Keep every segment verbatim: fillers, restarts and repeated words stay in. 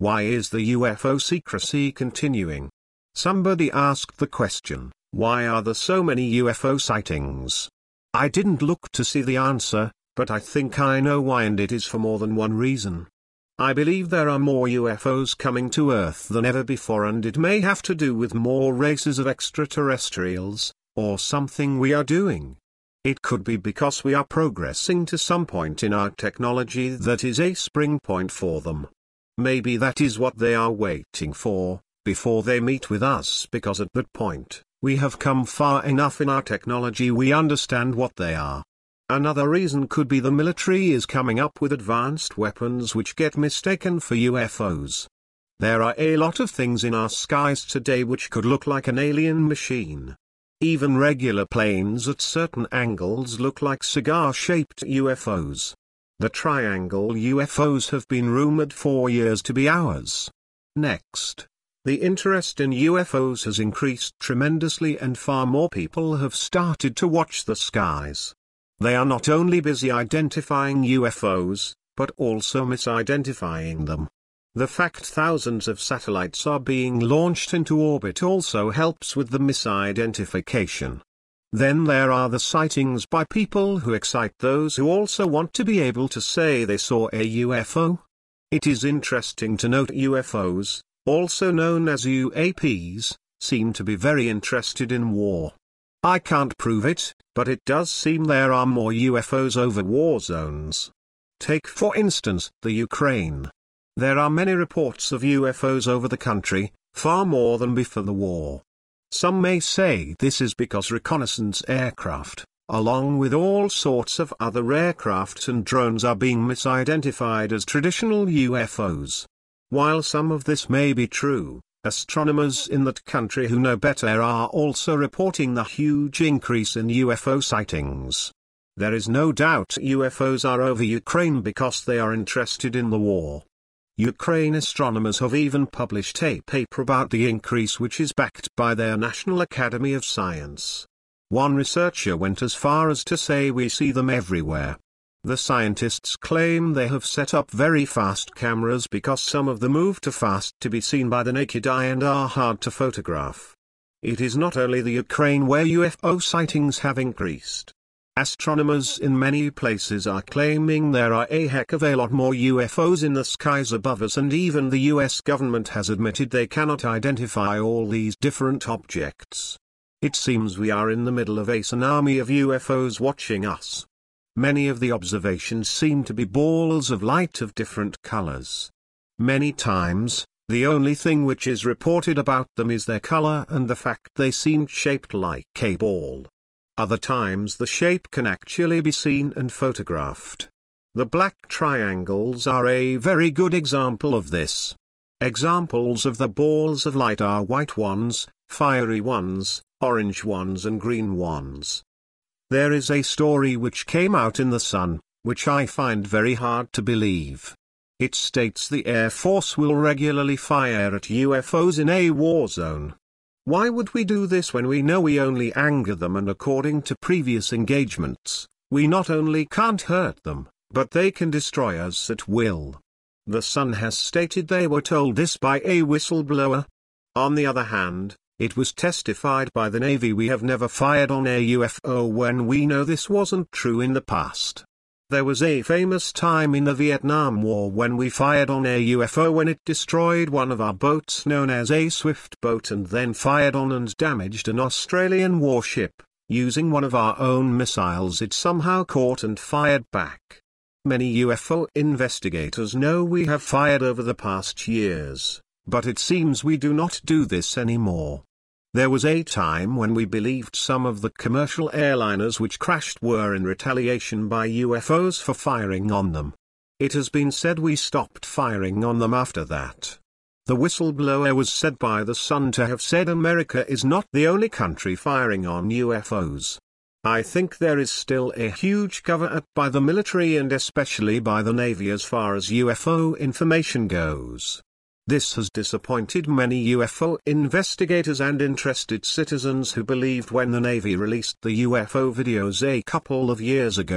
Why is the U F O secrecy continuing? Somebody asked the question, why are there so many U F O sightings? I didn't look to see the answer, but I think I know why, and it is for more than one reason. I believe there are more U F Os coming to Earth than ever before, and it may have to do with more races of extraterrestrials, or something we are doing. It could be because we are progressing to some point in our technology that is a spring point for them. Maybe that is what they are waiting for, before they meet with us, because at that point, we have come far enough in our technology we understand what they are. Another reason could be the military is coming up with advanced weapons which get mistaken for U F Os. There are a lot of things in our skies today which could look like an alien machine. Even regular planes at certain angles look like cigar-shaped U F Os. The triangle U F Os have been rumored for years to be ours. Next, the interest in U F Os has increased tremendously, and far more people have started to watch the skies. They are not only busy identifying U F Os, but also misidentifying them. The fact thousands of satellites are being launched into orbit also helps with the misidentification. Then there are the sightings by people who excite those who also want to be able to say they saw a U F O. It is interesting to note U F Os, also known as U A Ps, seem to be very interested in war. I can't prove it, but it does seem there are more U F Os over war zones. Take for instance the Ukraine. There are many reports of U F Os over the country, far more than before the war. Some may say this is because reconnaissance aircraft, along with all sorts of other aircraft and drones, are being misidentified as traditional U F Os. While some of this may be true, astronomers in that country who know better are also reporting the huge increase in U F O sightings. There is no doubt U F Os are over Ukraine because they are interested in the war. Ukraine astronomers have even published a paper about the increase, which is backed by their National Academy of Science. One researcher went as far as to say we see them everywhere. The scientists claim they have set up very fast cameras because some of them move too fast to be seen by the naked eye and are hard to photograph. It is not only the Ukraine where U F O sightings have increased. Astronomers in many places are claiming there are a heck of a lot more U F Os in the skies above us, and even the U S government has admitted they cannot identify all these different objects. It seems we are in the middle of a tsunami of U F Os watching us. Many of the observations seem to be balls of light of different colors. Many times, the only thing which is reported about them is their color and the fact they seem shaped like a ball. Other times the shape can actually be seen and photographed. The black triangles are a very good example of this. Examples of the balls of light are white ones, fiery ones, orange ones and green ones. There is a story which came out in The Sun, which I find very hard to believe. It states the Air Force will regularly fire at U F Os in a war zone. Why would we do this when we know we only anger them, and according to previous engagements, we not only can't hurt them, but they can destroy us at will? The Sun has stated they were told this by a whistleblower. On the other hand, it was testified by the Navy we have never fired on a U F O when we know this wasn't true in the past. There was a famous time in the Vietnam War when we fired on a U F O when it destroyed one of our boats known as a Swift boat, and then fired on and damaged an Australian warship. Using one of our own missiles it somehow caught and fired back. Many U F O investigators know we have fired over the past years, but it seems we do not do this anymore. There was a time when we believed some of the commercial airliners which crashed were in retaliation by U F Os for firing on them. It has been said we stopped firing on them after that. The whistleblower was said by The Sun to have said America is not the only country firing on U F Os. I think there is still a huge cover-up by the military and especially by the Navy as far as U F O information goes. This has disappointed many U F O investigators and interested citizens who believed when the Navy released the U F O videos a couple of years ago,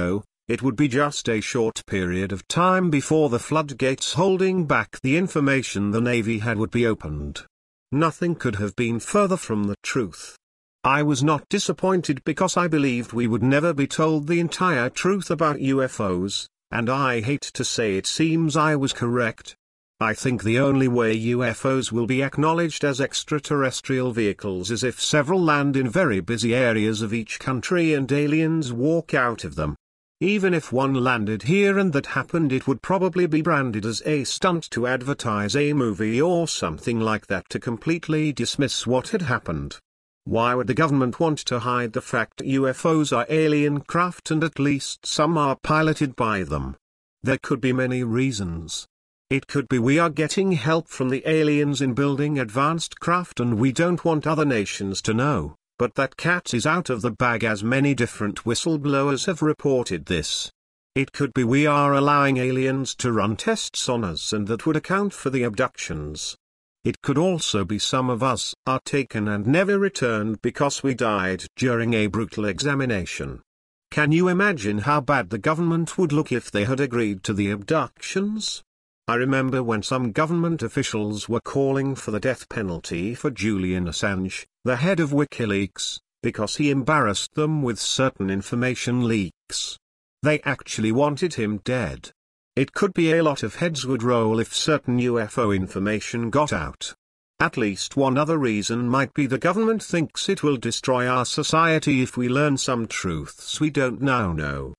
It would be just a short period of time before the floodgates holding back the information the Navy had would be opened. Nothing could have been further from the truth. I was not disappointed because I believed we would never be told the entire truth about U F Os, and I hate to say it seems I was correct. I think the only way U F Os will be acknowledged as extraterrestrial vehicles is if several land in very busy areas of each country and aliens walk out of them. Even if one landed here and that happened, it would probably be branded as a stunt to advertise a movie or something like that to completely dismiss what had happened. Why would the government want to hide the fact U F Os are alien craft and at least some are piloted by them? There could be many reasons. It could be we are getting help from the aliens in building advanced craft and we don't want other nations to know. But that cat is out of the bag, as many different whistleblowers have reported this. It could be we are allowing aliens to run tests on us and that would account for the abductions. It could also be some of us are taken and never returned because we died during a brutal examination. Can you imagine how bad the government would look if they had agreed to the abductions? I remember when some government officials were calling for the death penalty for Julian Assange, the head of WikiLeaks, because he embarrassed them with certain information leaks. They actually wanted him dead. It could be a lot of heads would roll if certain U F O information got out. At least one other reason might be the government thinks it will destroy our society if we learn some truths we don't now know.